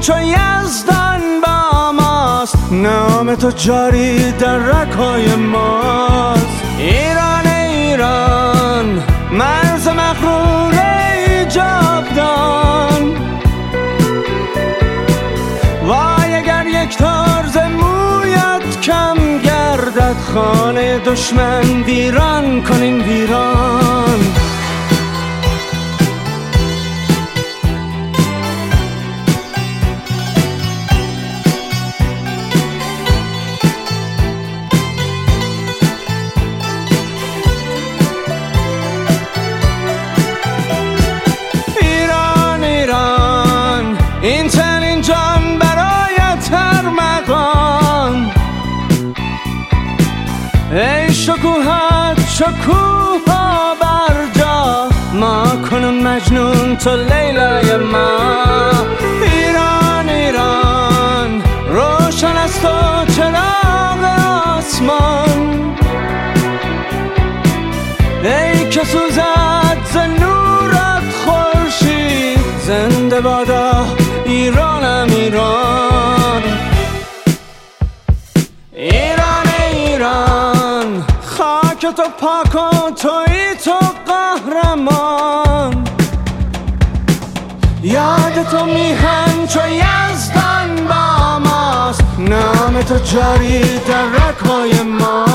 چو یزدان با ماست، نام تو جاری در رگ‌های ماست. ایران ایران مرز مغرور جاودان، وای اگر یک ترز مویت کم گردد، خانه دشمن ویران کنیم ویران. این چنین جان برایت هر مقام، ای شکوهت شکوها بر جا، ما کنم مجنون تو لیلای ما. ایران ایران روشن است و چراغ آسمان، ای که سوزد ز نورت خورشید، زنده بادا ایرانم ایران. ایران ایران خاک تو پاک و تویی تو قهرمان، یاد تو میهن چو یزدان با ماست، نام تو جاری در رگ‌های ما.